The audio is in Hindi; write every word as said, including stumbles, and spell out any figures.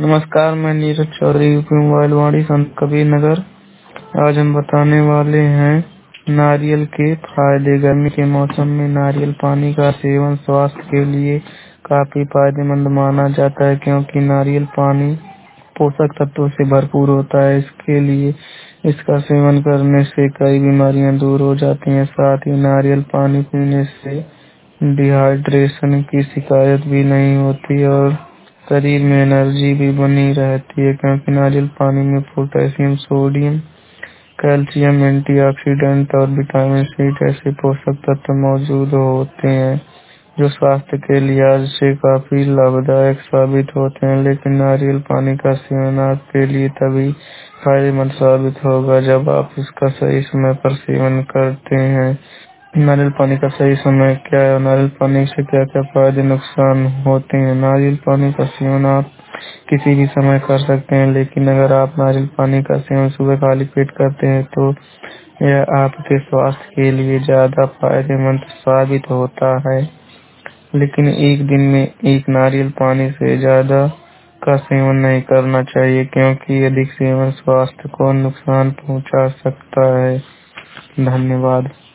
नमस्कार, मैं नीरज चौधरी, यूपी मोबाइल वाणी, संत कबीर नगर। आज हम बताने वाले हैं नारियल के फायदे। गर्मी के मौसम में नारियल पानी का सेवन स्वास्थ्य के लिए काफी फायदेमंद माना जाता है, क्योंकि नारियल पानी पोषक तत्वों से भरपूर होता है। इसके लिए इसका सेवन करने से कई बीमारियां दूर हो जाती हैं। साथ ही नारियल पानी पीने से डिहाइड्रेशन की शिकायत भी नहीं होती और शरीर में एनर्जी भी बनी रहती है, क्योंकि नारियल पानी में पोटेशियम, सोडियम, कैल्शियम, एंटीऑक्सीडेंट और विटामिन सी जैसे पोषक तत्व मौजूद होते हैं, जो स्वास्थ्य के लिहाज से काफी लाभदायक साबित होते हैं। लेकिन नारियल पानी का सेवन आपके लिए तभी फायदेमंद साबित होगा जब आप इसका सही समय पर सेवन करते हैं। नारियल पानी का सही समय क्या है और नारियल पानी से क्या क्या फायदे नुकसान होते हैं। नारियल पानी का सेवन आप किसी भी समय कर सकते हैं, लेकिन अगर आप नारियल पानी का सेवन सुबह खाली पेट करते हैं तो यह आपके स्वास्थ्य के लिए ज्यादा फायदेमंद साबित होता है। लेकिन एक दिन में एक नारियल पानी से ज्यादा का सेवन नहीं करना चाहिए, क्योंकि अधिक सेवन स्वास्थ्य को नुकसान पहुंचा सकता है। धन्यवाद।